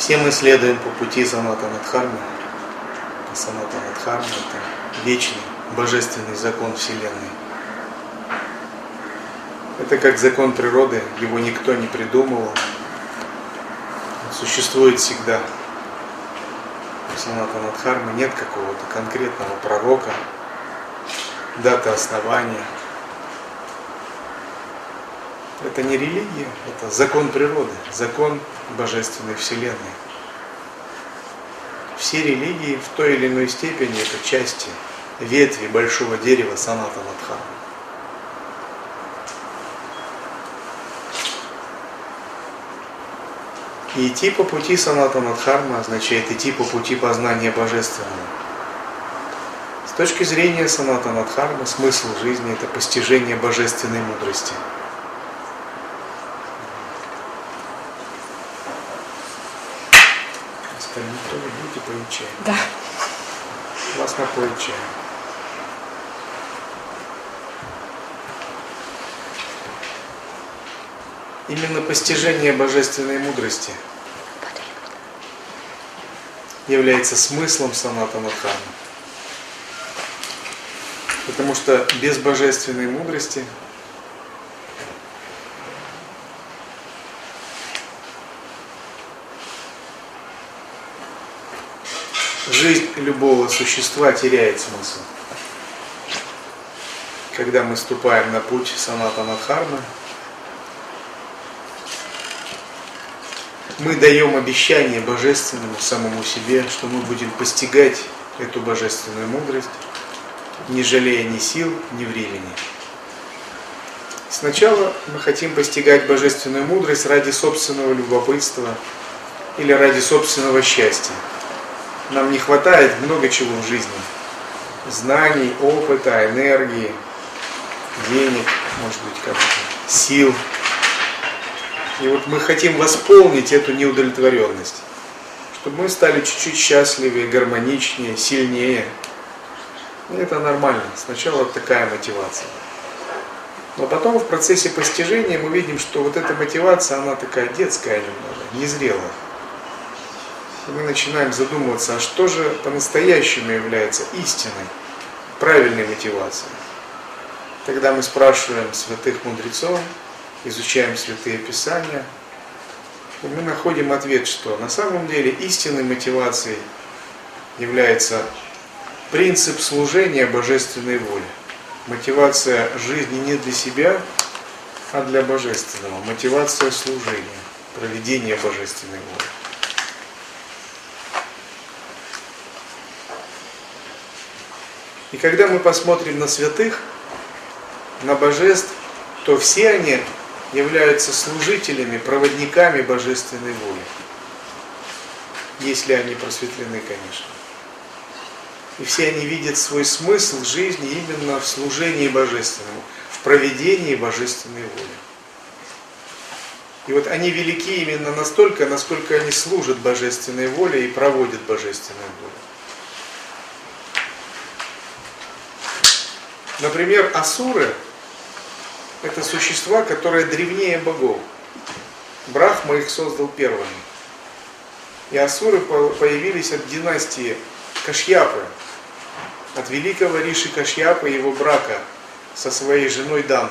Все мы следуем по пути Санатана Дхармы. Санатана Дхарма — это вечный, божественный закон Вселенной. Это как закон природы, его никто не придумывал. Он существует всегда. У Санатана Дхармы нет какого-то конкретного пророка, даты основания. Это не религия, это закон природы, закон божественной Вселенной. Все религии в той или иной степени это части, ветви большого дерева Санатана Дхармы. И идти по пути Санатана Дхармы означает идти по пути познания Божественного. С точки зрения Санатана Дхармы смысл жизни — это постижение божественной мудрости. Остальные тоже будете поить чай? Да. Вас напоить чай. Именно постижение божественной мудрости является смыслом Санатана Дхармы. Потому что без божественной мудрости жизнь любого существа теряет смысл. Когда мы ступаем на путь Санатана Дхармы, мы даем обещание божественному самому себе, что мы будем постигать эту божественную мудрость, не жалея ни сил, ни времени. Сначала мы хотим постигать божественную мудрость ради собственного любопытства или ради собственного счастья. Нам не хватает много чего в жизни. Знаний, опыта, энергии, денег, может быть, как-то, сил. И вот мы хотим восполнить эту неудовлетворенность, чтобы мы стали чуть-чуть счастливее, гармоничнее, сильнее. И это нормально. Сначала такая мотивация. Но потом в процессе постижения мы видим, что вот эта мотивация, она такая детская немного, незрелая. И мы начинаем задумываться, а что же по-настоящему является истинной, правильной мотивацией. Тогда мы спрашиваем святых мудрецов, изучаем святые писания, и мы находим ответ, что на самом деле истинной мотивацией является принцип служения божественной воле. Мотивация жизни не для себя, а для божественного. Мотивация служения, проведения божественной воли. И когда мы посмотрим на святых, на божеств, то все они являются служителями, проводниками божественной воли. Если они просветлены, конечно. И все они видят свой смысл жизни именно в служении божественному, в проведении божественной воли. И вот они велики именно настолько, насколько они служат божественной воле и проводят божественную волю. Например, асуры — это существа, которые древнее богов. Брахма их создал первыми. И асуры появились от династии Кашьяпы, от великого Риши Кашьяпы и его брака со своей женой Дану.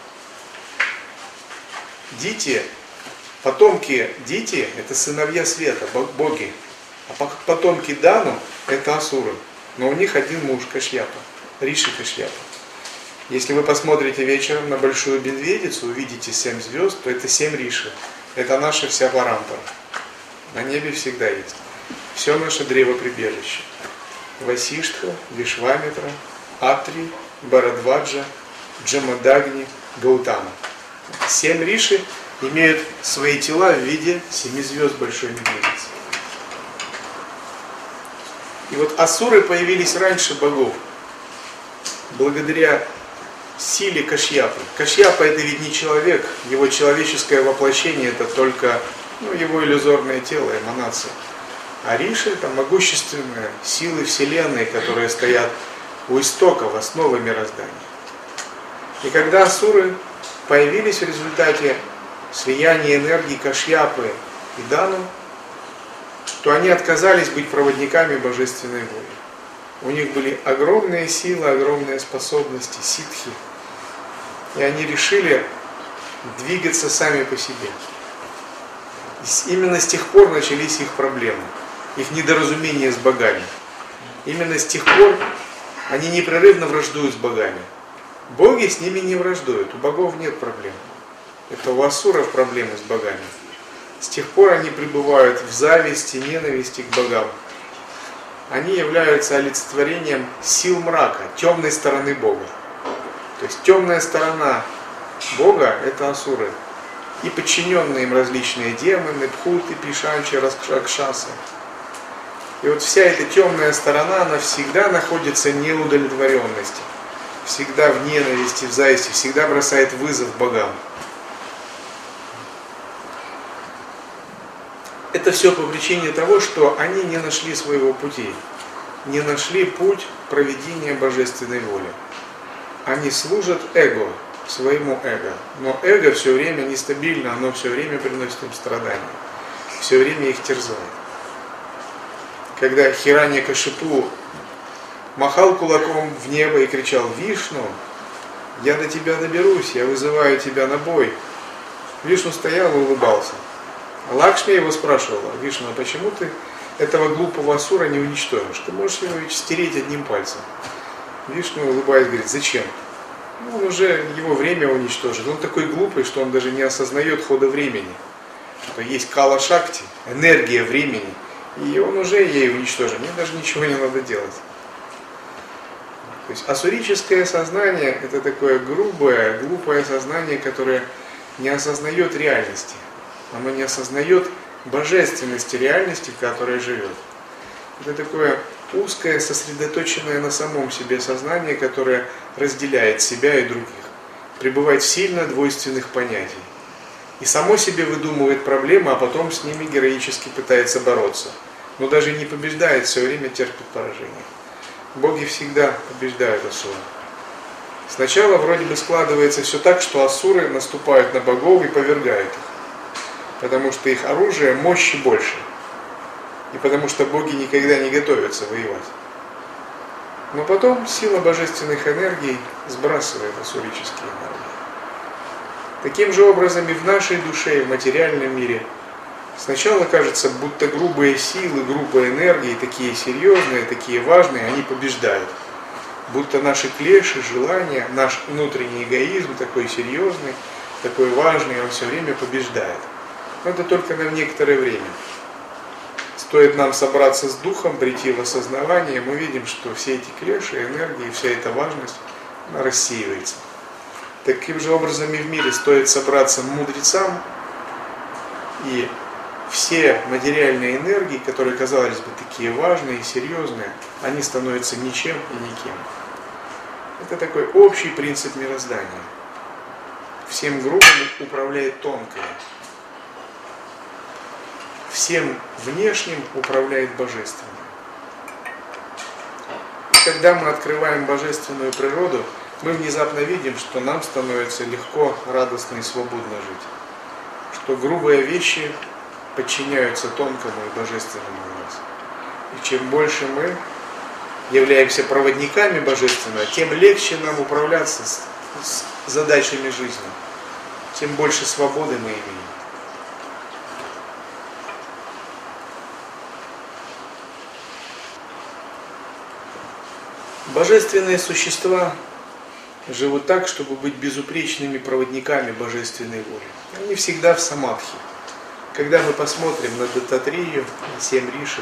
Дити, потомки Дити — это сыновья света, боги. А потомки Дану — это асуры. Но у них один муж Кашьяпа, Риши Кашьяпа. Если вы посмотрите вечером на Большую Медведицу, увидите 7 звезд, то это 7 риши. Это наша вся парампара. На небе всегда есть. Все наше древоприбежище. Васиштха, Вишвамитра, Атри, Барадваджа, Джамадагни, Гаутама. 7 риши имеют свои тела в виде 7 звезд Большой Медведицы. И вот асуры появились раньше богов, благодаря силе Кашьяпы. Кашьяпа — это ведь не человек, его человеческое воплощение — это только его иллюзорное тело, эманация. А риши — это могущественные силы Вселенной, которые стоят у истоков, основы мироздания. И когда асуры появились в результате слияния энергии Кашьяпы и Дану, то они отказались быть проводниками божественной воли. У них были огромные силы, огромные способности, ситхи. И они решили двигаться сами по себе. И именно с тех пор начались их проблемы, их недоразумения с богами. Именно с тех пор они непрерывно враждуют с богами. Боги с ними не враждуют, у богов нет проблем. Это у асуров проблемы с богами. С тех пор они пребывают в зависти, ненависти к богам. Они являются олицетворением сил мрака, темной стороны Бога. То есть темная сторона Бога – это асуры. И подчиненные им различные демоны, пхуты, пишанчи, ракшасы. И вот вся эта темная сторона, она всегда находится в неудовлетворенности. Всегда в ненависти, в зависти, всегда бросает вызов богам. Это все по причине того, что они не нашли своего пути. Не нашли путь проведения божественной воли. Они служат эго, своему эго. Но эго все время нестабильно, оно все время приносит им страдания. Все время их терзает. Когда Хираньякашипу махал кулаком в небо и кричал: «Вишну, я до тебя доберусь, я вызываю тебя на бой», Вишну стоял и улыбался. Лакшми его спрашивала: «Вишну, а почему ты этого глупого асура не уничтожишь? Ты можешь его стереть одним пальцем». Вишну, улыбаясь, говорит: «Зачем? Он уже его время уничтожит. Он такой глупый, что он даже не осознает хода времени. Что есть кала шакти, энергия времени, и он уже ей уничтожен. Мне даже ничего не надо делать». То есть асурическое сознание – это такое грубое, глупое сознание, которое не осознает реальности. Оно не осознает божественности реальности, в которой живет. Это такое узкое, сосредоточенное на самом себе сознание, которое разделяет себя и других, пребывает в сильно двойственных понятиях. И само себе выдумывает проблемы, а потом с ними героически пытается бороться. Но даже не побеждает, все время терпит поражение. Боги всегда побеждают асуров. Сначала вроде бы складывается все так, что асуры наступают на богов и повергают их. Потому что их оружие мощи больше. И потому что боги никогда не готовятся воевать. Но потом сила божественных энергий сбрасывает асурические энергии. Таким же образом и в нашей душе, и в материальном мире сначала кажется, будто грубые силы, грубые энергии, такие серьезные, такие важные, они побеждают. Будто наши клеши, желания, наш внутренний эгоизм такой серьезный, такой важный, он все время побеждает. Но это только на некоторое время. Стоит нам собраться с духом, прийти в осознавание, мы видим, что все эти клеши, энергии, вся эта важность, она рассеивается. Таким же образом и в мире стоит собраться мудрецам, и все материальные энергии, которые казались бы такие важные и серьезные, они становятся ничем и никем. Это такой общий принцип мироздания. Всем грубым управляет тонкое. Всем внешним управляет божественное. И когда мы открываем божественную природу, мы внезапно видим, что нам становится легко, радостно и свободно жить. Что грубые вещи подчиняются тонкому и божественному у нас. И чем больше мы являемся проводниками божественного, тем легче нам управляться с задачами жизни, тем больше свободы мы имеем. Божественные существа живут так, чтобы быть безупречными проводниками божественной воли. Они всегда в самадхи. Когда мы посмотрим на Даттатрию, на 7 риши,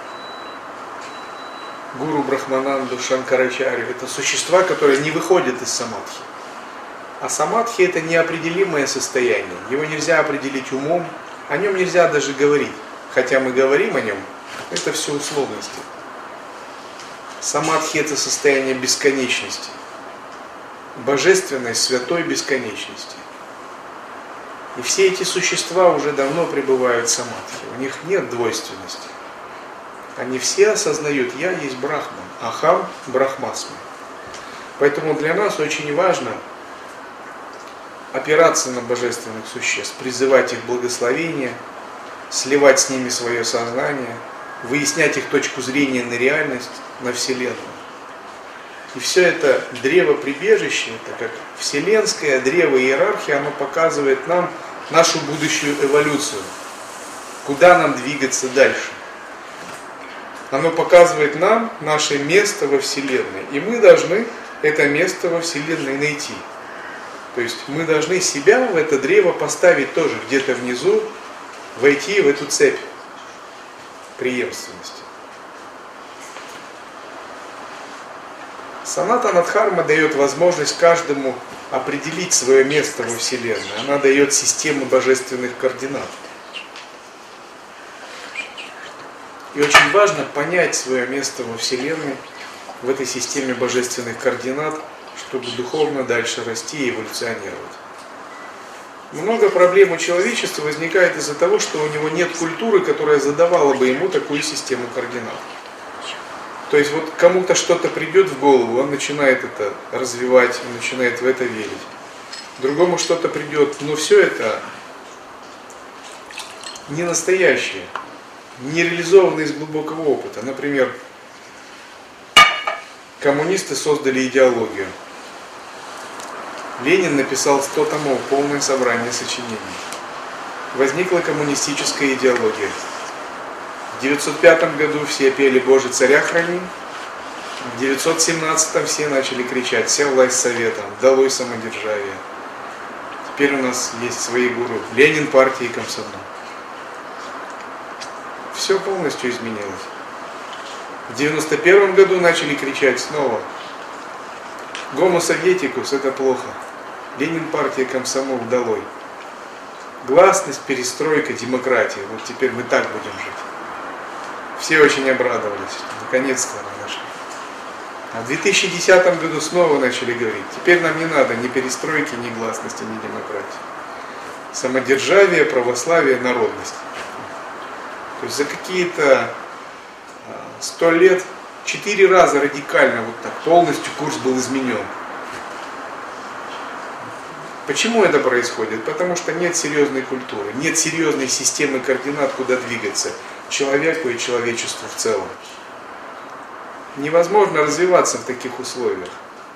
Гуру Брахмананду, Шанкарачарью, это существа, которые не выходят из самадхи. А самадхи – это неопределимое состояние. Его нельзя определить умом, о нем нельзя даже говорить. Хотя мы говорим о нем, это все условности. Самадхи – это состояние бесконечности. Божественной, святой бесконечности. И все эти существа уже давно пребывают в самадхи. У них нет двойственности. Они все осознают: я есть Брахман, Ахам Брахмасми. Поэтому для нас очень важно опираться на божественных существ, призывать их благословения, сливать с ними свое сознание, выяснять их точку зрения на реальность, на Вселенную. И все это древо прибежища, это как вселенское древо иерархии, оно показывает нам нашу будущую эволюцию, куда нам двигаться дальше. Оно показывает нам наше место во Вселенной, и мы должны это место во Вселенной найти. То есть мы должны себя в это древо поставить тоже где-то внизу, войти в эту цепь преемственности. Санатана Дхарма дает возможность каждому определить свое место во Вселенной. Она дает систему божественных координат. И очень важно понять свое место во Вселенной, в этой системе божественных координат, чтобы духовно дальше расти и эволюционировать. Много проблем у человечества возникает из-за того, что у него нет культуры, которая задавала бы ему такую систему координат. То есть вот кому-то что-то придет в голову, он начинает это развивать, он начинает в это верить. Другому что-то придет, но все это не настоящее, не реализовано из глубокого опыта. Например, коммунисты создали идеологию. Ленин написал 100 томов, полное собрание сочинений. Возникла коммунистическая идеология. В 905 году все пели «Боже, царя храни». В 917 все начали кричать «Вся власть советом, долой самодержавие». Теперь у нас есть свои гуру. Ленин, партия и комсомол. Все полностью изменилось. В 91 году начали кричать снова «Гомо советикус, это плохо». Ленин, партия, комсомол, долой. Гласность, перестройка, демократия. Вот теперь мы так будем жить. Все очень обрадовались. Наконец-то мы нашли. А в 2010 году снова начали говорить, теперь нам не надо ни перестройки, ни гласности, ни демократии. Самодержавие, православие, народность. То есть за какие-то 100 лет 4 раза радикально вот так полностью курс был изменен. Почему это происходит? Потому что нет серьезной культуры, нет серьезной системы координат, куда двигаться человеку и человечеству в целом. Невозможно развиваться в таких условиях.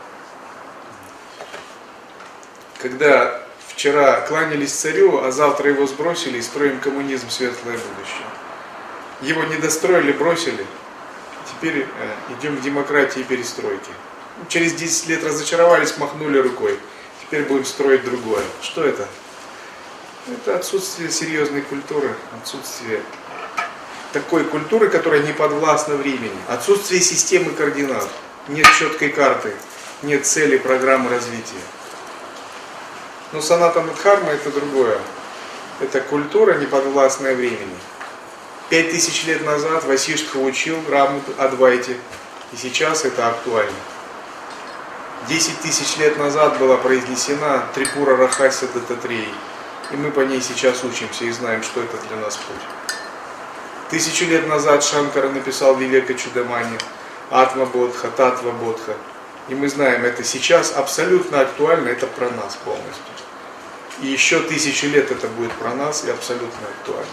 Когда вчера кланялись царю, а завтра его сбросили и строим коммунизм, светлое будущее. Его не достроили, бросили. Теперь идем к демократии и перестройке. Через 10 лет разочаровались, махнули рукой. Теперь будем строить другое. Что это? Это отсутствие серьезной культуры, отсутствие такой культуры, которая не подвластна времени, отсутствие системы координат, нет четкой карты, нет цели, программы развития. Но Санатана Дхарма это другое. Это культура, не подвластная времени. 5000 лет назад Васиштха учил грамоту Адвайте, и сейчас это актуально. 10 тысяч лет назад была произнесена Трипура Рахася Дататреи, и мы по ней сейчас учимся и знаем, что это для нас путь. 1000 лет назад Шанкара написал Вивека Чудамани, Атма Бодха, Татва Бодха, и мы знаем, это сейчас абсолютно актуально, это про нас полностью. И еще 1000 лет это будет про нас и абсолютно актуально.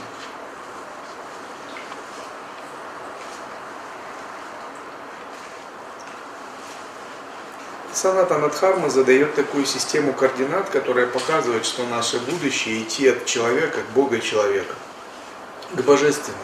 Санатана Дхарма задает такую систему координат, которая показывает, что наше будущее идти от человека к Бога человека, к божественному.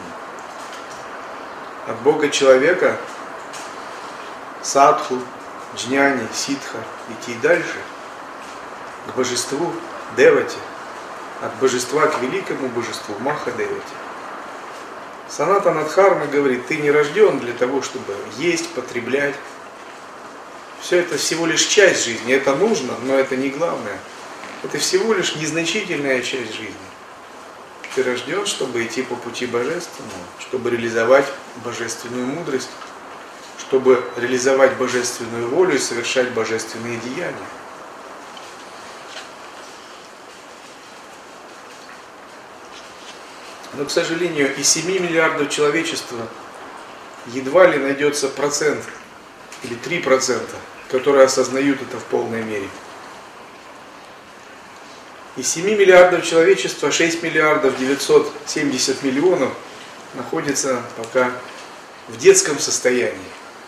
От Бога человека, садху, джняни, ситха, идти дальше, к божеству, девате, от божества к великому божеству, Маха-девате. Санатана Дхарма говорит, ты не рожден для того, чтобы есть, потреблять. Все это всего лишь часть жизни, это нужно, но это не главное. Это всего лишь незначительная часть жизни. Ты рожден, чтобы идти по пути божественному, чтобы реализовать божественную мудрость, чтобы реализовать божественную волю и совершать божественные деяния. Но, к сожалению, из 7 миллиардов человечества едва ли найдется процент или 3%, которые осознают это в полной мере. Из 7 миллиардов человечества 6 миллиардов 970 миллионов находится пока в детском состоянии.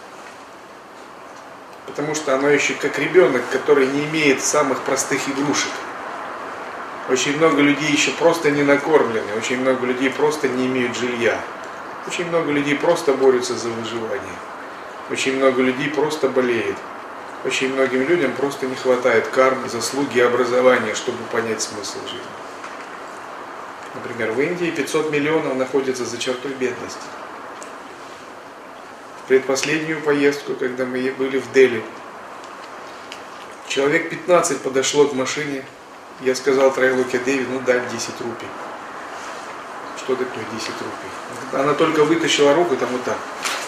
Потому что оно еще как ребенок, который не имеет самых простых игрушек. Очень много людей еще просто не накормлены, очень много людей просто не имеют жилья. Очень много людей просто борются за выживание. Очень много людей просто болеет. Очень многим людям просто не хватает кармы, заслуги и образования, чтобы понять смысл жизни. Например, в Индии 500 миллионов находятся за чертой бедности. В предпоследнюю поездку, когда мы были в Дели, человек 15 подошло к машине. Я сказал Трайлоке Деви, дай 10 рупий. Что такое 10 рупий? Она только вытащила руку, там вот так.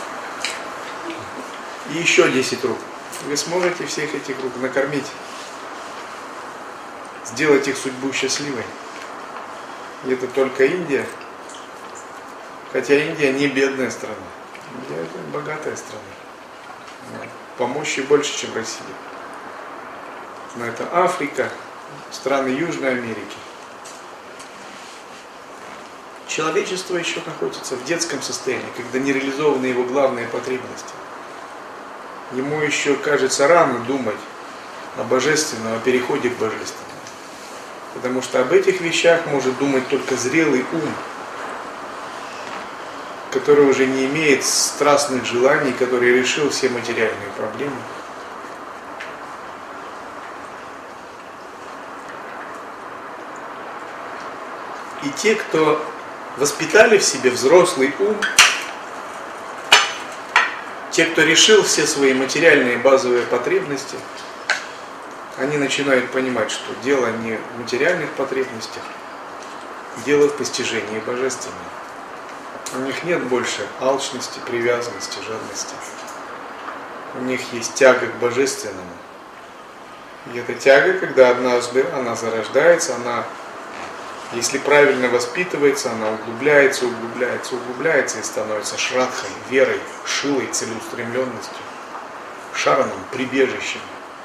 И еще 10 рук. Вы сможете всех этих рук накормить, сделать их судьбу счастливой. И это только Индия. Хотя Индия не бедная страна. Индия это богатая страна. По мощи больше, чем Россия. Но это Африка, страны Южной Америки. Человечество еще находится в детском состоянии, когда не реализованы его главные потребности. Ему еще кажется рано думать о божественном, о переходе к божественному. Потому что об этих вещах может думать только зрелый ум, который уже не имеет страстных желаний, который решил все материальные проблемы. И те, кто воспитали в себе взрослый ум, те, кто решил все свои материальные базовые потребности, они начинают понимать, что дело не в материальных потребностях, дело в постижении божественного. У них нет больше алчности, привязанности, жадности. У них есть тяга к божественному. И эта тяга, когда однажды она зарождается, она, если правильно воспитывается, она углубляется и становится шрадхой, верой, шилой, целеустремленностью, шараном, прибежищем.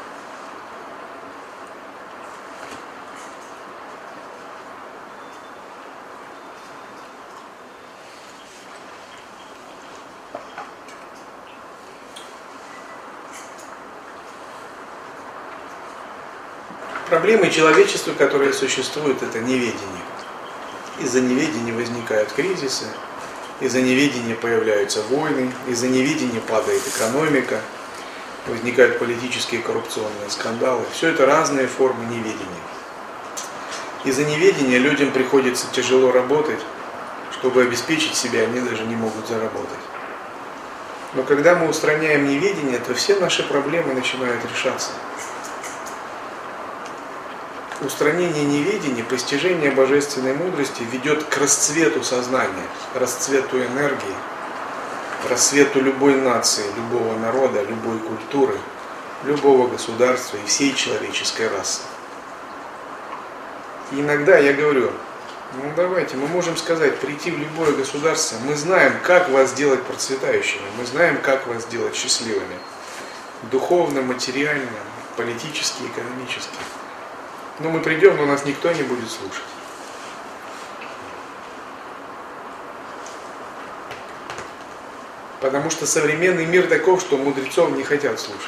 Проблемы человечества, которые существуют, это неведение. Из-за неведения возникают кризисы, из-за неведения появляются войны, из-за неведения падает экономика, возникают политические и коррупционные скандалы. Все это разные формы неведения. Из-за неведения людям приходится тяжело работать, чтобы обеспечить себя, они даже не могут заработать. Но когда мы устраняем неведение, то все наши проблемы начинают решаться. Устранение неведения, постижение божественной мудрости ведет к расцвету сознания, расцвету энергии, расцвету любой нации, любого народа, любой культуры, любого государства и всей человеческой расы. И иногда я говорю, давайте, мы можем сказать, прийти в любое государство, мы знаем, как вас сделать процветающими, мы знаем, как вас сделать счастливыми, духовно, материально, политически, экономически. Но мы придем, но нас никто не будет слушать. Потому что современный мир таков, что мудрецов не хотят слушать.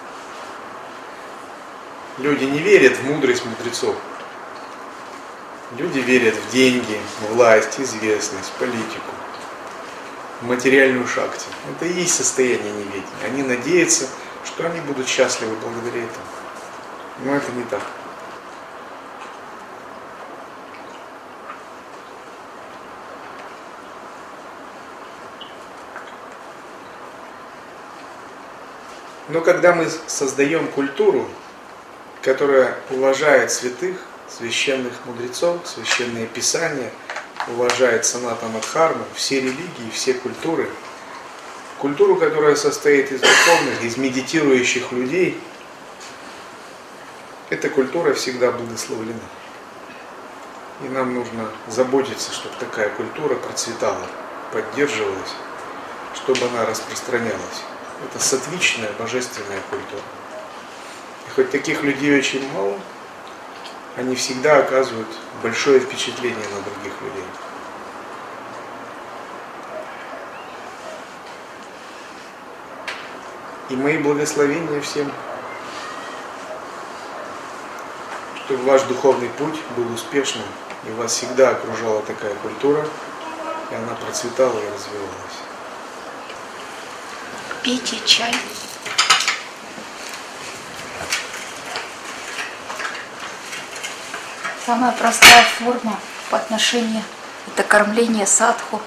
Люди не верят в мудрость мудрецов. Люди верят в деньги, в власть, известность, политику, в материальную шакти. Это и есть состояние неведения. Они надеются, что они будут счастливы благодаря этому. Но это не так. Но когда мы создаем культуру, которая уважает святых, священных мудрецов, священные писания, уважает санатана дхарму, все религии, все культуры, культуру, которая состоит из духовных, из медитирующих людей, эта культура всегда благословлена. И нам нужно заботиться, чтобы такая культура процветала, поддерживалась, чтобы она распространялась. Это сатвичная, божественная культура. И хоть таких людей очень мало, они всегда оказывают большое впечатление на других людей. И мои благословения всем, чтобы ваш духовный путь был успешным, и вас всегда окружала такая культура, и она процветала и развивалась. Пейте чай. Самая простая форма по отношению – это кормление садху.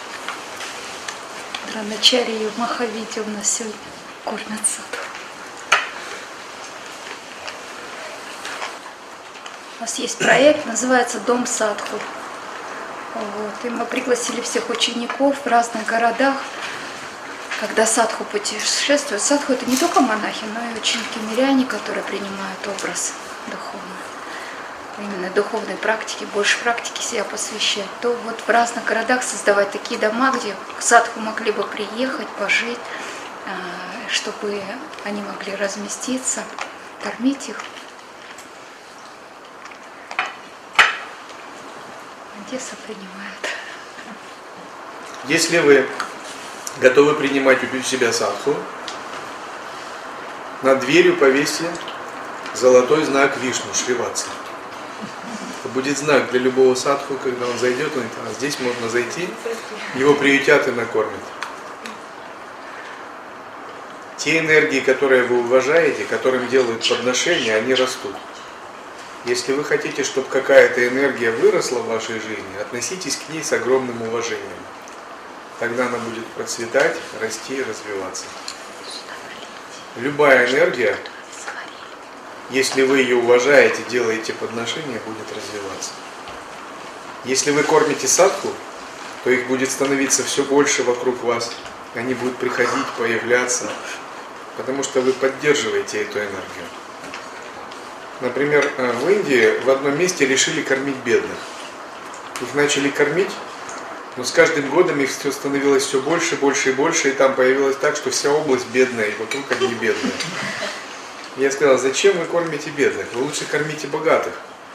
Дроначарьи в Махавиде у нас сегодня кормят садху. У нас есть проект, называется «Дом садху». Вот. И мы пригласили всех учеников в разных городах, когда садху путешествует. Садху – это не только монахи, но и ученики-миряне, которые принимают образ духовный. Именно духовной практики, больше практики себя посвящать, то вот в разных городах создавать такие дома, где садху могли бы приехать, пожить, чтобы они могли разместиться, кормить их. Одесса принимает. Если вы готовы принимать у себя садху, над дверью повесьте золотой знак Вишну, Шриватса. Это будет знак для любого садху, когда он зайдет, он говорит: а здесь можно зайти, его приютят и накормят. Те энергии, которые вы уважаете, которым делают подношения, они растут. Если вы хотите, чтобы какая-то энергия выросла в вашей жизни, относитесь к ней с огромным уважением. Тогда она будет процветать, расти и развиваться. Любая энергия, если вы ее уважаете, делаете подношения, будет развиваться. Если вы кормите садху, то их будет становиться все больше вокруг вас. Они будут приходить, появляться, потому что вы поддерживаете эту энергию. Например, в Индии в одном месте решили кормить бедных. Их начали кормить, но с каждым годом их все становилось все больше, больше и больше, и там появилось так, что вся область бедная, и вокруг одни бедные. Я сказал: зачем вы кормите бедных? Вы лучше кормите богатых.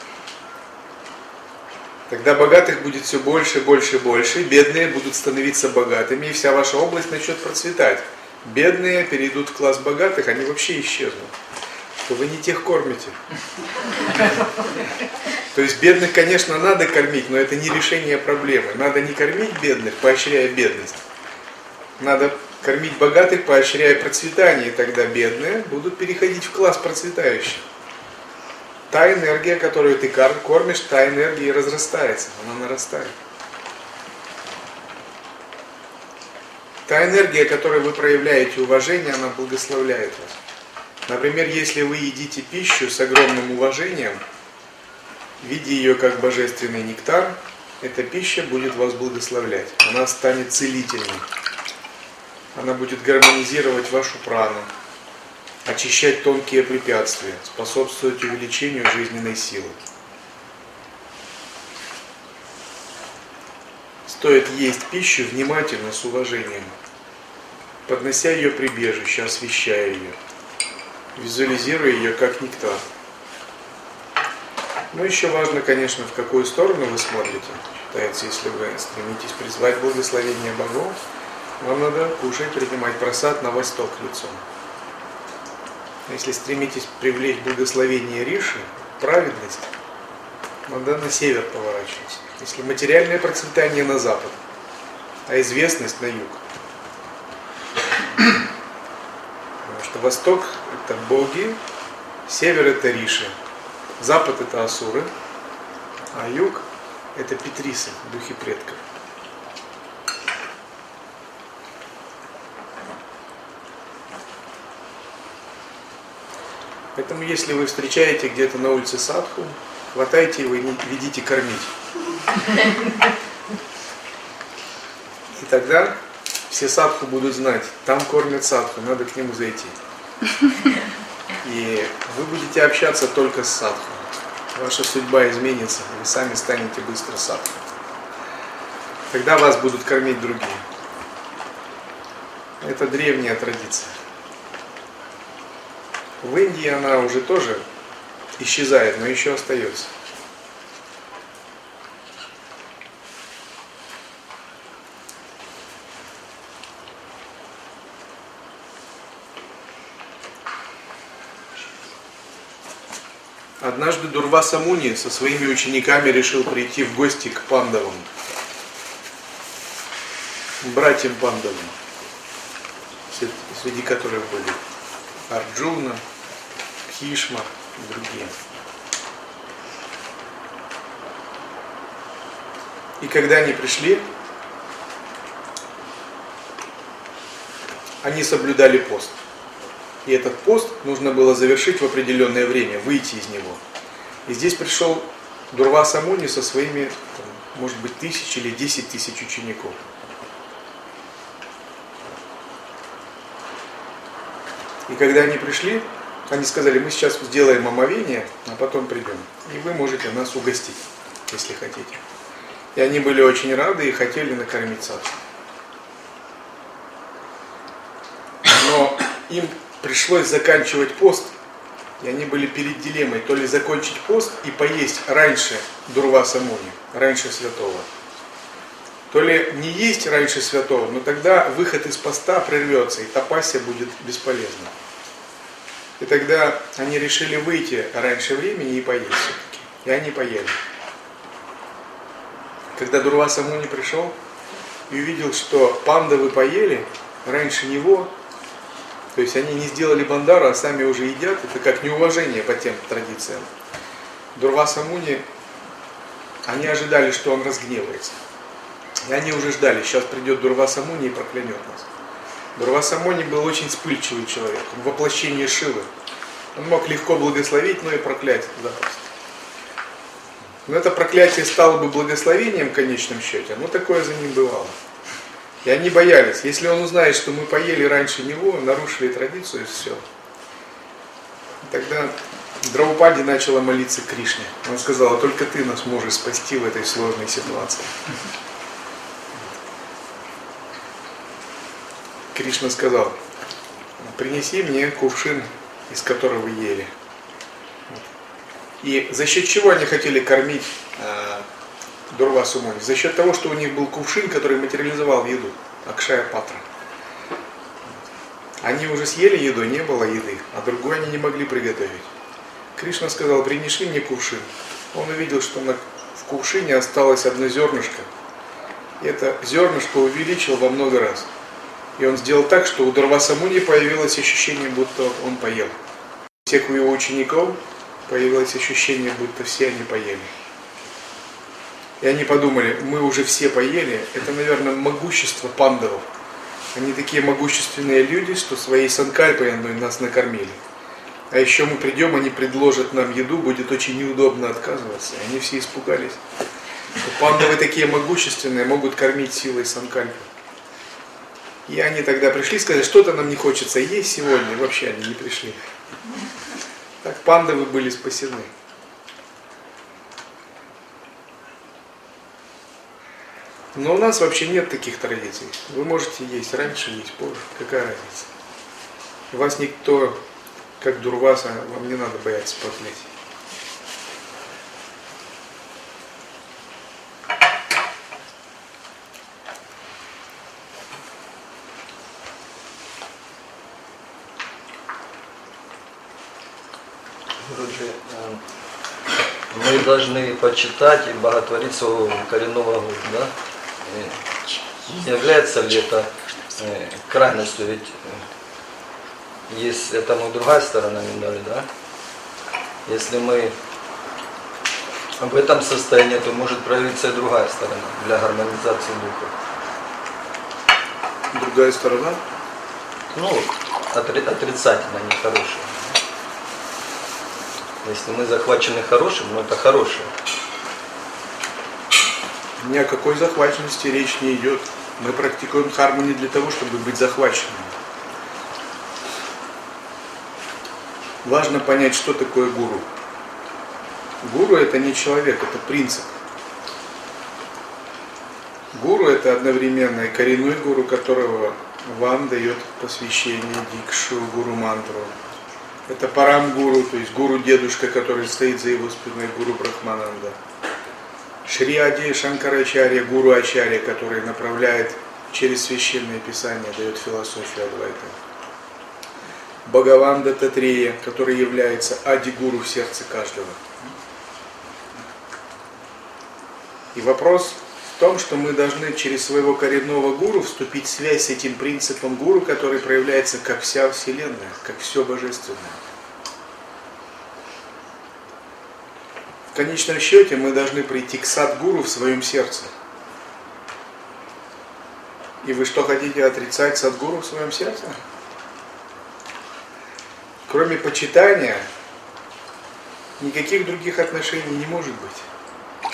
Тогда богатых будет все больше, больше, больше, бедные будут становиться богатыми, и вся ваша область начнет процветать. Бедные перейдут в класс богатых, они вообще исчезнут. То вы не тех кормите. То есть бедных, конечно, надо кормить, но это не решение проблемы. Надо не кормить бедных, поощряя бедность. Надо кормить богатых, поощряя процветание, и тогда бедные будут переходить в класс процветающих. Та энергия, которую ты кормишь, та энергия и разрастается, она нарастает. Та энергия, которой вы проявляете уважение, она благословляет вас. Например, если вы едите пищу с огромным уважением, видя ее как божественный нектар, эта пища будет вас благословлять. Она станет целительной. Она будет гармонизировать вашу прану, очищать тонкие препятствия, способствовать увеличению жизненной силы. Стоит есть пищу внимательно, с уважением, поднося ее прибежище, освещая ее, визуализируя ее как нектар. Но еще важно, конечно, в какую сторону вы смотрите. Считается, если вы стремитесь призвать благословение богов, вам надо кушать, принимать прасад на восток лицом. Если стремитесь привлечь благословение Риши, праведность, надо на север поворачиваться. Если материальное процветание на запад, а известность на юг. Потому что восток – это боги, север – это Риши, запад – это асуры, а юг – это питрисы, духи предков. Поэтому, если вы встречаете где-то на улице садху, хватайте его и ведите кормить. И тогда все садху будут знать, там кормят садху, надо к нему зайти. И вы будете общаться только с садху. Ваша судьба изменится, вы сами станете быстро садху. Тогда вас будут кормить другие. Это древняя традиция. В Индии она уже тоже исчезает, но еще остается. Однажды Дурваса Муни со своими учениками решил прийти в гости к Пандавам, братьям Пандавам, среди которых были Арджуна, Бхишма и другие. И когда они пришли, они соблюдали пост. И этот пост нужно было завершить в определенное время, выйти из него. И здесь пришел Дурваса Муни со своими, может быть, 1000 или 10 тысяч учеников. И когда они пришли, они сказали: мы сейчас сделаем омовение, а потом придем. И вы можете нас угостить, если хотите. И они были очень рады и хотели накормить царство. Но им пришлось заканчивать пост, и они были перед дилеммой: то ли закончить пост и поесть раньше Дурваса Муни, раньше святого, то ли не есть раньше святого, но тогда выход из поста прервется, и тапасия будет бесполезна. И тогда они решили выйти раньше времени и поесть все-таки. И они поели. Когда Дурваса Муни пришел и увидел, что пандавы поели раньше него, то есть они не сделали бандару, а сами уже едят, это как неуважение по тем традициям. Дурваса Муни, они ожидали, что он разгневается. И они уже ждали: сейчас придет Дурваса Муни и проклянет нас. Дурваса Муни был очень вспыльчивый человек, он воплощение Шивы. Он мог легко благословить, но и проклять запросто. Но это проклятие стало бы благословением в конечном счете, но такое за ним бывало. И они боялись: если он узнает, что мы поели раньше него, нарушили традицию, и все. И тогда Драупади начала молиться Кришне. Он сказал: только ты нас можешь спасти в этой сложной ситуации. Кришна сказал: принеси мне кувшин, из которого ели. И за счет чего они хотели кормить Дурвасу Муни? За счет того, что у них был кувшин, который материализовал еду, Акшая Патра. Они уже съели еду, не было еды, а другую они не могли приготовить. Кришна сказал: принеси мне кувшин. Он увидел, что в кувшине осталось одно зернышко. И это зернышко увеличил во много раз. И он сделал так, что у Дурваса Муни появилось ощущение, будто он поел. У всех его учеников появилось ощущение, будто все они поели. И они подумали: мы уже все поели, это, наверное, могущество пандавов. Они такие могущественные люди, что своей санкальпой нас накормили. А еще мы придем, они предложат нам еду, будет очень неудобно отказываться. И они все испугались. Что пандавы такие могущественные, могут кормить силой санкальпы. И они тогда пришли и сказали: что-то нам не хочется есть сегодня. И вообще они не пришли. Так пандавы были спасены. Но у нас вообще нет таких традиций. Вы можете есть раньше, есть позже. Какая разница? Вас никто, как Дурваса, вам не надо бояться проклятий. Мы должны почитать и боготворить своего коренного гуру, да? И является ли это крайностью? Ведь есть этому другая сторона медали, да? Если мы в этом состоянии, то может проявиться и другая сторона для гармонизации духа. Другая сторона? Ну, отрицательно, нехорошая. Если мы захвачены хорошим, ну это хорошее. Ни о какой захваченности речь не идет. Мы практикуем дхарму не для того, чтобы быть захваченными. Важно понять, что такое гуру. Гуру — это не человек, это принцип. Гуру — это одновременно и коренной гуру, которого вам дает посвящение, дикшу, гуру-мантру. Это Парам-гуру, то есть гуру-дедушка, который стоит за его спиной, гуру Брахмананда. Шри-Ади Шанкарачарья, гуру-ачарья, который направляет через священное писание, дает философию Адвайта. Бхагаван Даттатрея, который является ади-гуру в сердце каждого. И вопрос в том, что мы должны через своего коренного гуру вступить в связь с этим принципом гуру, который проявляется как вся Вселенная, как все Божественное. В конечном счете мы должны прийти к садгуру в своем сердце. И вы что, хотите отрицать садгуру в своем сердце? Кроме почитания, никаких других отношений не может быть.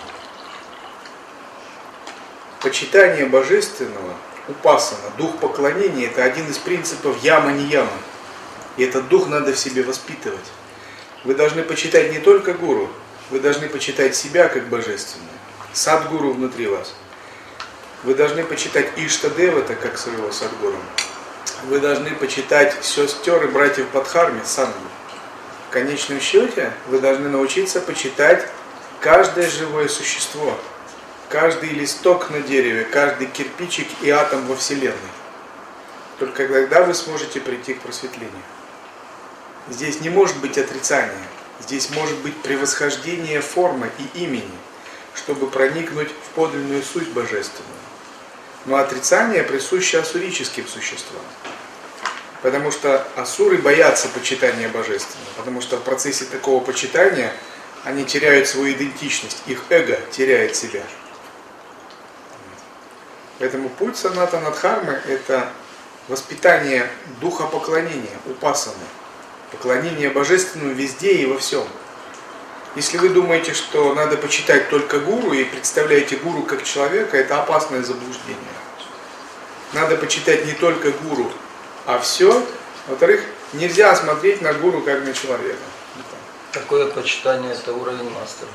Почитание божественного, упасана, дух поклонения, это один из принципов яма-нияма. И этот дух надо в себе воспитывать. Вы должны почитать не только гуру, вы должны почитать себя как божественное, садгуру внутри вас. Вы должны почитать Иштадевата как своего садгуру. Вы должны почитать сестер и братьев Падхарми, сангу. В конечном счете вы должны научиться почитать каждое живое существо, каждый листок на дереве, каждый кирпичик и атом во Вселенной. Только тогда вы сможете прийти к просветлению. Здесь не может быть отрицания, здесь может быть превосхождение формы и имени, чтобы проникнуть в подлинную суть божественную. Но отрицание присуще ассурическим существам. Потому что асуры боятся почитания божественного, потому что в процессе такого почитания они теряют свою идентичность, их эго теряет себя. Поэтому путь Санатана Дхармы – это воспитание духа поклонения, упасаны, поклонение божественному везде и во всем. Если вы думаете, что надо почитать только гуру и представляете гуру как человека, это опасное заблуждение. Надо почитать не только гуру, а все. Во-вторых, нельзя смотреть на гуру как на человека. Такое почитание – это уровень мастера.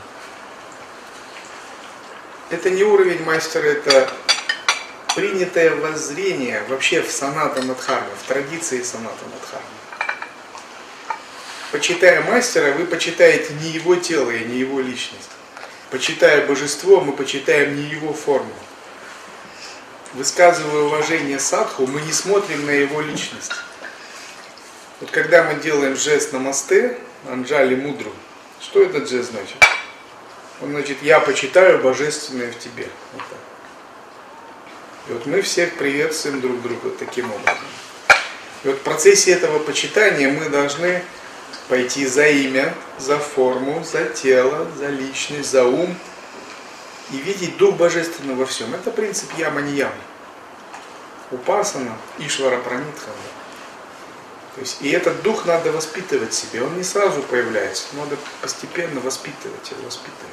Это не уровень мастера, это принятое воззрение вообще в Санатана Дхарме, в традиции Санатана Дхарме. Почитая мастера, вы почитаете не его тело и не его личность. Почитая божество, мы почитаем не его форму. Высказывая уважение садху, мы не смотрим на его личность. Вот когда мы делаем жест намасте, анджали мудру, что этот жест значит? Он значит, я почитаю божественное в тебе. Вот так. И вот мы всех приветствуем друг друга таким образом. И вот в процессе этого почитания мы должны пойти за имя, за форму, за тело, за личность, за ум и видеть Дух Божественный во всем. Это принцип яма-нияма. Упасана, Ишвара Пранитхана. То есть, и этот дух надо воспитывать в себе. Он не сразу появляется, надо постепенно воспитывать его, воспитывать.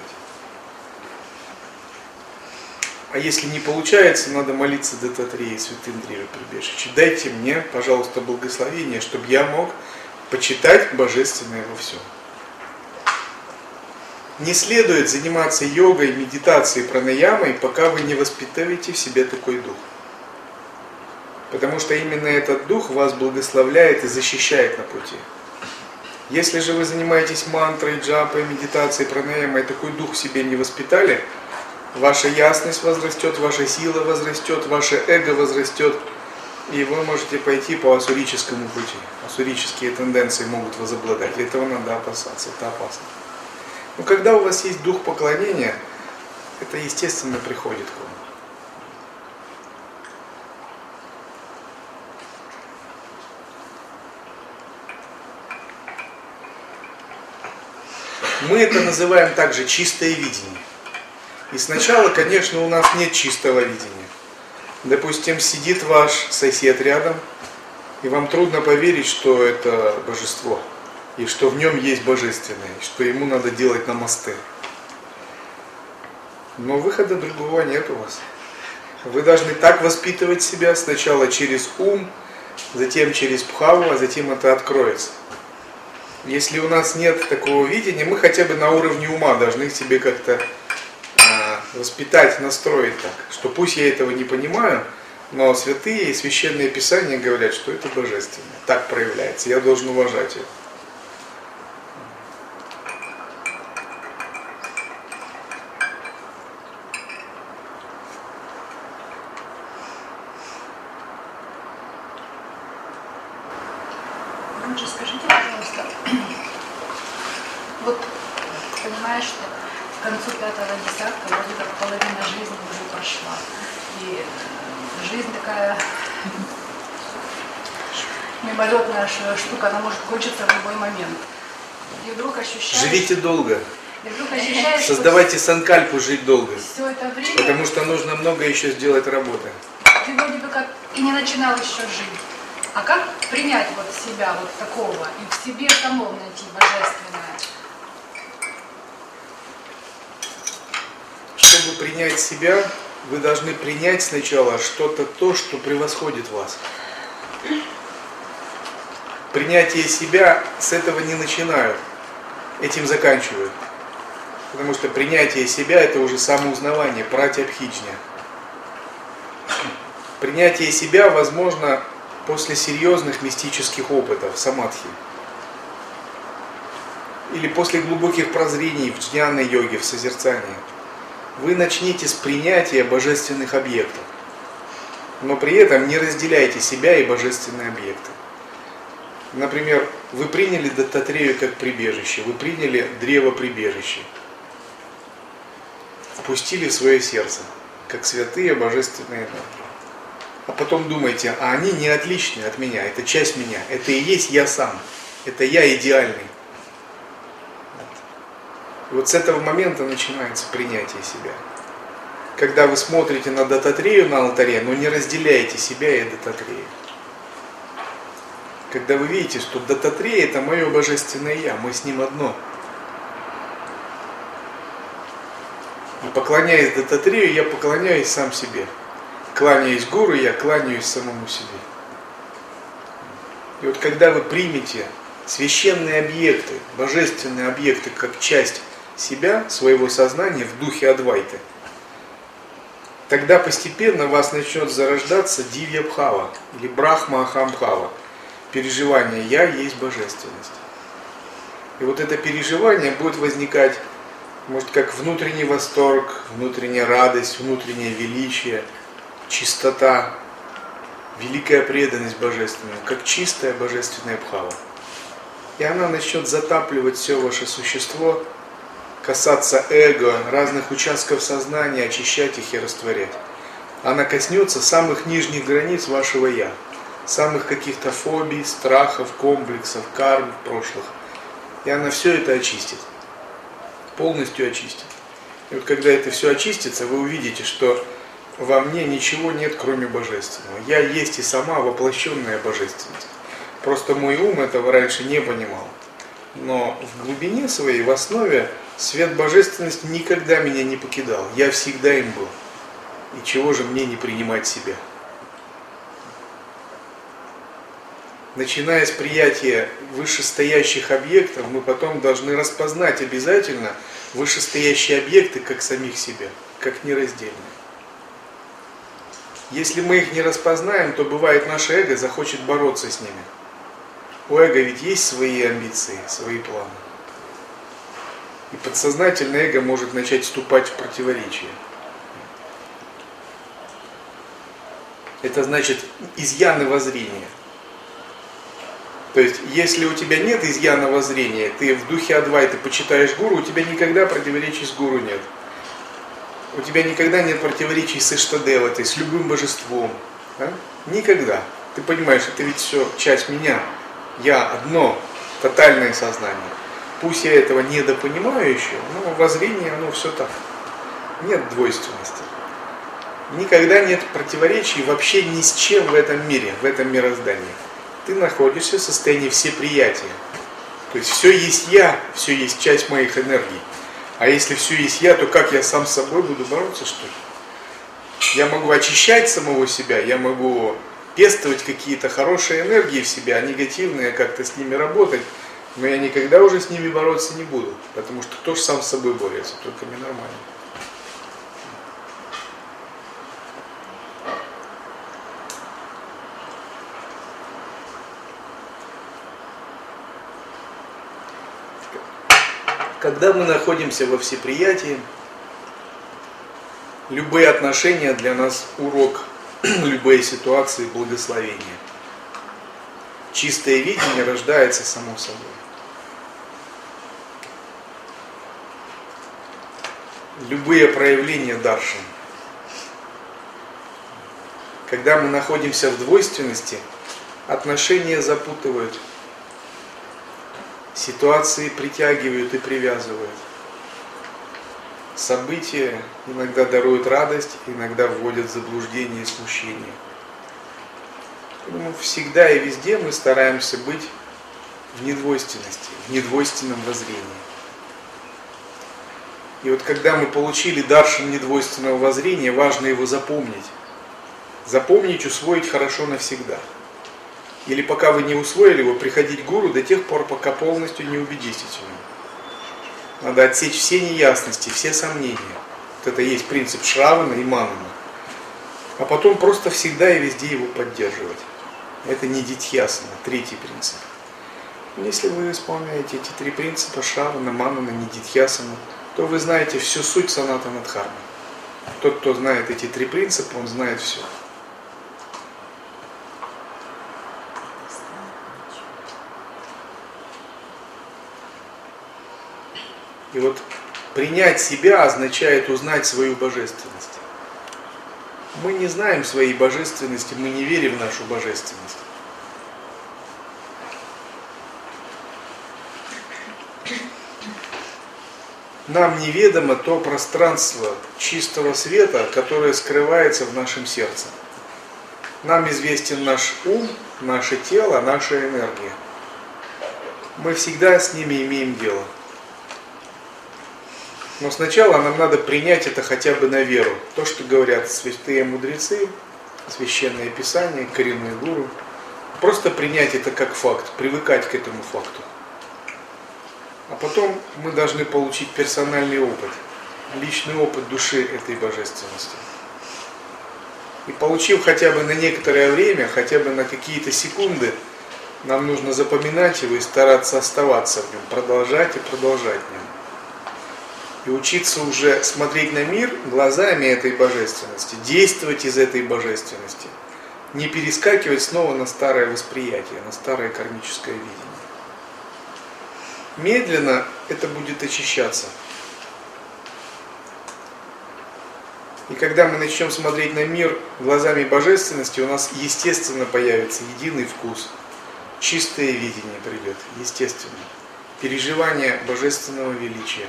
А если не получается, надо молиться Даттатрея, святым древе прибежище. Дайте мне, пожалуйста, благословение, чтобы я мог почитать Божественное во всем. Не следует заниматься йогой, медитацией, пранаямой, пока вы не воспитываете в себе такой дух. Потому что именно этот дух вас благословляет и защищает на пути. Если же вы занимаетесь мантрой, джапой, медитацией, пранаямой, такой дух в себе не воспитали, ваша ясность возрастет, ваша сила возрастет, ваше эго возрастет, и вы можете пойти по ассурическому пути. Ассурические тенденции могут возобладать. Этого надо опасаться, это опасно. Но когда у вас есть дух поклонения, это естественно приходит к вам. Мы это называем также чистое видение. И сначала, конечно, у нас нет чистого видения. Допустим, сидит ваш сосед рядом, и вам трудно поверить, что это божество, и что в нем есть божественное, и что ему надо делать намасте. Но выхода другого нет у вас. Вы должны так воспитывать себя сначала через ум, затем через бхаву, а затем это откроется. Если у нас нет такого видения, мы хотя бы на уровне ума должны себе как-то воспитать, настроить так, что пусть я этого не понимаю, Но святые и священные писания говорят, что это божественно. Так проявляется. Я должен уважать это. Лучше скажите, пожалуйста, вот понимаешь, что к концу 5-го десятка вроде как половина жизни уже прошла. И жизнь такая мимолетная штука, она может кончиться в любой момент. И вдруг ощущаешь... Живите долго. И вдруг ощущаешь, Создавайте санкальпу жить долго. все это время... Потому что нужно много еще сделать работы. Ты вроде бы как и не начинал еще жить. А как принять вот себя вот такого и в себе самом найти божественное? Чтобы принять себя, вы должны принять сначала что-то то, что превосходит вас. Принятие себя с этого не начинают, этим заканчивают. Потому что принятие себя — это уже самоузнавание, пратябхиджня. Принятие себя возможно после серьезных мистических опытов, самадхи. Или после глубоких прозрений в джняна-йоге, в созерцании. Вы начните с принятия божественных объектов. Но при этом не разделяйте себя и божественные объекты. Например, вы приняли Даттатрею как прибежище, вы приняли древо прибежище. Впустили в свое сердце, как святые божественные энергии. А потом думаете, а они не отличные от меня, это часть меня, это и есть я сам, это я идеальный. И вот с этого момента начинается принятие себя. Когда вы смотрите на Даттатрею на алтаре, но не разделяете себя и Даттатрею. Когда вы видите, что Даттатрея — это мое божественное я, мы с ним одно. И поклоняясь Даттатрею, я поклоняюсь сам себе. Кланяясь гуру, я кланяюсь самому себе. И вот когда вы примете священные объекты, божественные объекты, как часть себя, своего сознания в духе Адвайты, тогда постепенно в вас начнет зарождаться Дивья-бхава или Брахма-ахам-бхава. Переживание «Я есть божественность». И вот это переживание будет возникать, может, как внутренний восторг, внутренняя радость, внутреннее величие, чистота, великая преданность божественному, как чистая божественная бхава. И она начнет затапливать все ваше существо, касаться эго, разных участков сознания, очищать их и растворять. Она коснется самых нижних границ вашего «я», самых каких-то фобий, страхов, комплексов, карм прошлых. И она все это очистит, полностью очистит. И вот когда это все очистится, вы увидите, что во мне ничего нет, кроме божественного. Я есть и сама воплощенная божественность. Просто мой ум этого раньше не понимал. Но в глубине своей, в основе, свет божественности никогда меня не покидал. Я всегда им был. И чего же мне не принимать себя? Начиная с приятия вышестоящих объектов, мы потом должны распознать обязательно вышестоящие объекты как самих себя, как нераздельные. Если мы их не распознаем, то бывает наше эго захочет бороться с ними. У эго ведь есть свои амбиции, свои планы. И подсознательное эго может начать вступать в противоречие. Это значит изъяны воззрения. То есть, если у тебя нет изъяна воззрения, ты в духе Адвайты почитаешь гуру, у тебя никогда противоречий с гуру нет. У тебя никогда нет противоречий с Иштадеватой, с любым божеством. Да? Никогда. Ты понимаешь, это ведь все часть меня. Я одно, тотальное сознание. Пусть я этого недопонимаю еще, но воззрение, оно все так. Нет двойственности. Никогда нет противоречий вообще ни с чем в этом мире, в этом мироздании. Ты находишься в состоянии всеприятия. То есть все есть я, все есть часть моих энергий. А если все есть я, то как я сам с собой буду бороться, что ли? Я могу очищать самого себя, я могу пестовать какие-то хорошие энергии в себя, а негативные как-то с ними работать, но я никогда уже с ними бороться не буду, потому что кто же сам с собой борется, только ненормально. Когда мы находимся во всеприятии, любые отношения для нас урок, любые ситуации благословение. Чистое видение рождается само собой. Любые проявления даршан. Когда мы находимся в двойственности, отношения запутывают, ситуации притягивают и привязывают. События иногда даруют радость, иногда вводят в заблуждение и смущение. Поэтому всегда и везде мы стараемся быть в недвойственности, в недвойственном воззрении. И вот когда мы получили даршан недвойственного воззрения, важно его запомнить. Запомнить, усвоить хорошо навсегда. Или пока вы не усвоили его, приходить к гуру до тех пор, пока полностью не убедитесь в нем. Надо отсечь все неясности, все сомнения. Вот это и есть принцип Шравана и Манана. А потом просто всегда и везде его поддерживать. Это нидитьясана, третий принцип. Если вы исполняете эти три принципа Шравана, Манана, нидитьясана, то вы знаете всю суть санатана дхармы. Тот, кто знает эти три принципа, он знает все. И вот принять себя означает узнать свою божественность. Мы не знаем своей божественности, мы не верим в нашу божественность. Нам неведомо то пространство чистого света, которое скрывается в нашем сердце. Нам известен наш ум, наше тело, наша энергия. Мы всегда с ними имеем дело. Но сначала нам надо принять это хотя бы на веру. То, что говорят святые мудрецы, священное писание, коренные гуру. Просто принять это как факт, привыкать к этому факту. А потом мы должны получить персональный опыт, личный опыт души этой божественности. И получив хотя бы на некоторое время, хотя бы на какие-то секунды, нам нужно запоминать его и стараться оставаться в нем, продолжать и продолжать в нем. И учиться уже смотреть на мир глазами этой божественности, действовать из этой божественности, не перескакивать снова на старое восприятие, на старое кармическое видение. Медленно это будет очищаться. И когда мы начнем смотреть на мир глазами божественности, у нас естественно появится единый вкус, чистое видение придет, естественно, переживание божественного величия.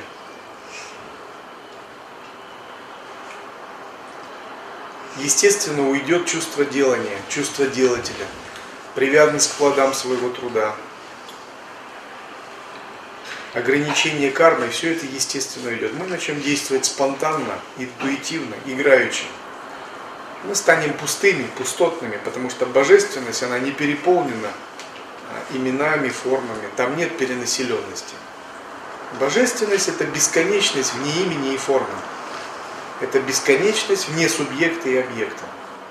Естественно, уйдет чувство делания, чувство делателя, привязанность к плодам своего труда, ограничение кармы, все это естественно уйдет. Мы начнем действовать спонтанно, интуитивно, играючи. Мы станем пустыми, пустотными, потому что божественность, она не переполнена именами, формами, там нет перенаселенности. Божественность – это бесконечность вне имени и формы. Это бесконечность вне субъекта и объекта.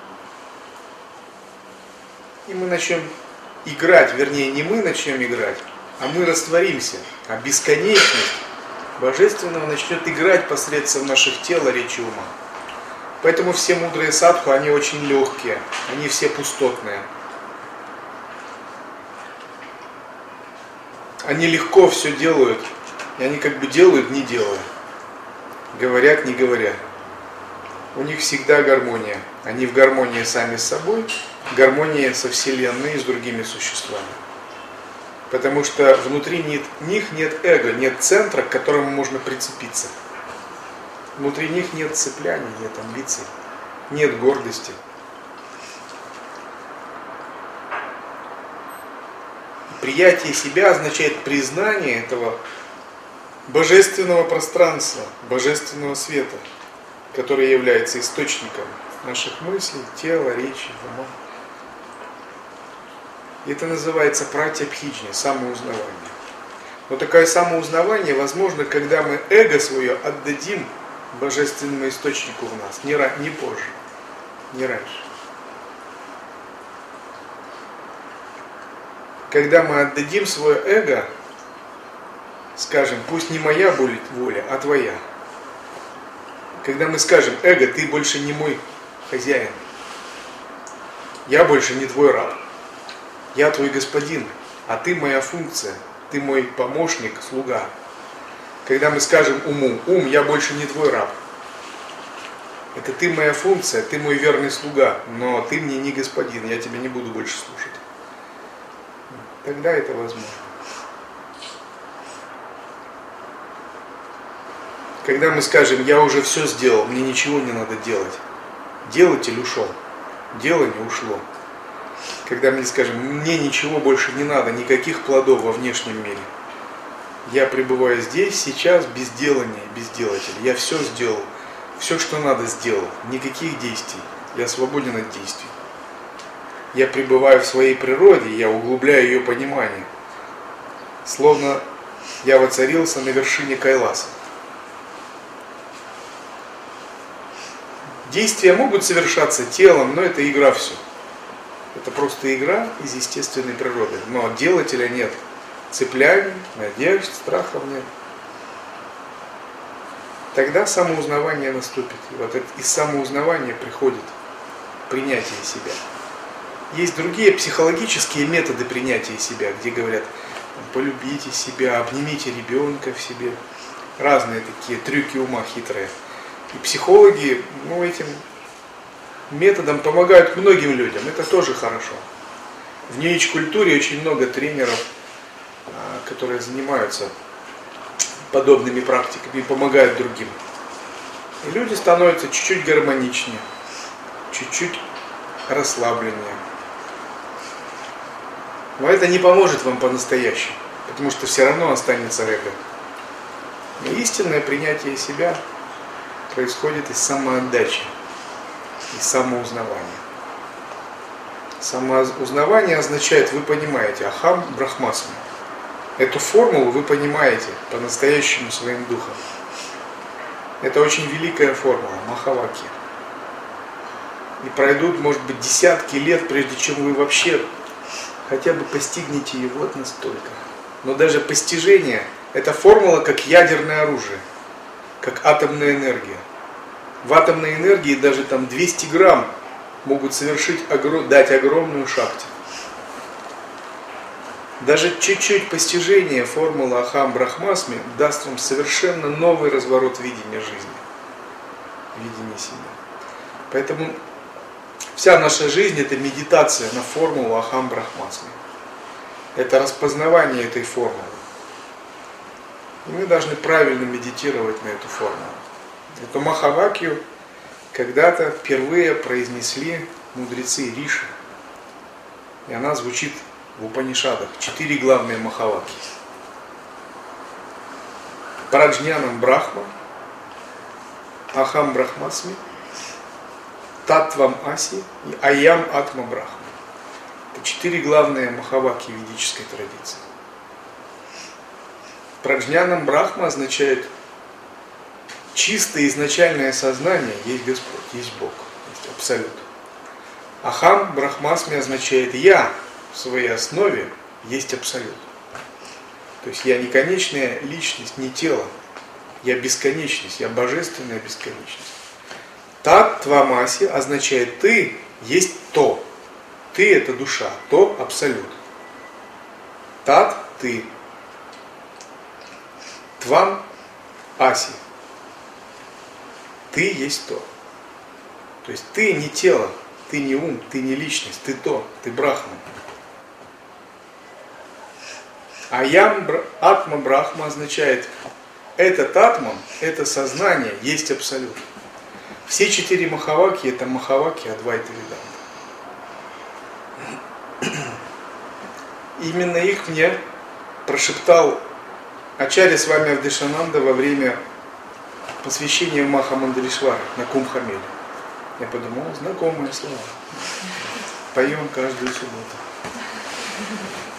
И мы начнем играть, вернее, не мы начнем играть, а мы растворимся. А бесконечность божественного начнет играть посредством наших тел, речи, ума. Поэтому все мудрые садху, они очень легкие, они все пустотные. Они легко все делают, и они как бы делают, не делая. Говорят, не говоря. У них всегда гармония. Они в гармонии сами с собой, в гармонии со Вселенной и с другими существами. Потому что внутри них нет эго, нет центра, к которому можно прицепиться. Внутри них нет цепляний, нет амбиций, нет гордости. Приятие себя означает признание этого божественного пространства, божественного света, который является источником наших мыслей, тела, речи, ума. И это называется пратябхиджни, самоузнавание. Но такое самоузнавание возможно, когда мы эго свое отдадим божественному источнику в нас, не позже, не раньше. Когда мы отдадим свое эго скажем, пусть не моя будет воля, а твоя. Когда мы скажем, эго, ты больше не мой хозяин, я больше не твой раб, я твой господин, а ты моя функция, ты мой помощник, слуга. Когда мы скажем уму, ум, я больше не твой раб, это ты моя функция, ты мой верный слуга, но ты мне не господин, я тебя не буду больше слушать. Тогда это возможно. Когда мы скажем, я уже все сделал, мне ничего не надо делать, делатель ушел, дело не ушло. Когда мы скажем, мне ничего больше не надо, никаких плодов во внешнем мире, я пребываю здесь, сейчас, без делания, без делателя, я все сделал, все, что надо, сделал, никаких действий, я свободен от действий. Я пребываю в своей природе, я углубляю ее понимание, словно я воцарился на вершине Кайласа. Действия могут совершаться телом, но это игра все. Это просто игра из естественной природы. Но делателя нет. Цепляний, надежд, страхов нет. Тогда самоузнавание наступит. И вот из самоузнавания приходит принятие себя. Есть другие психологические методы принятия себя, где говорят, полюбите себя, обнимите ребенка в себе. Разные такие трюки ума хитрые. И психологи этим методом помогают многим людям. Это тоже хорошо. В нью-эйдж-культуре очень много тренеров, которые занимаются подобными практиками и помогают другим. И люди становятся чуть-чуть гармоничнее, чуть-чуть расслабленнее. Но это не поможет вам по-настоящему, потому что все равно останется эго. Но истинное принятие себя происходит из самоотдачи, из самоузнавания. Самоузнавание означает, вы понимаете, ахам брахмасми. Эту формулу вы понимаете по-настоящему своим духом. Это очень великая формула, махаваки. И пройдут, может быть, десятки лет, прежде чем вы вообще хотя бы постигнете ее вот настолько. Но даже постижение, эта формула как ядерное оружие, как атомная энергия. В атомной энергии даже там 200 грамм могут дать огромную шакти. Даже чуть-чуть постижение формулы Ахам Брахмасми даст вам совершенно новый разворот видения жизни, видения себя. Поэтому вся наша жизнь — это медитация на формулу Ахам Брахмасми. Это распознавание этой формулы. И мы должны правильно медитировать на эту формулу. Эту Махавакью когда-то впервые произнесли мудрецы Риши. И она звучит в Упанишадах. 4 главные Махаваки. Праджнянам Брахма, Ахам Брахмасми, Таттвам Аси и Аям Атма Брахма. Это 4 главные Махаваки ведической традиции. Праджнянам Брахма означает чистое изначальное сознание есть Господь, есть Бог, есть Абсолют. Ахам Брахмасми означает я в своей основе есть Абсолют. То есть я не конечная личность, не тело. Я бесконечность, я божественная бесконечность. Таттвамаси означает ты есть то. Ты это душа, то Абсолют. Тат ты. Твам аси. Ты есть то. То есть ты не тело, ты не ум, ты не личность, ты то, ты Брахма. Аям Атма Брахма означает этот атман, это сознание есть Абсолют. Все 4 Махаваки это Махаваки Адвайта Веданта. Именно их мне прошептал Ачарья Свами Авдешананда во время посвящения в Махамандаришвара на Кумбхамеле. Я подумал, знакомые слова. Поем каждую субботу.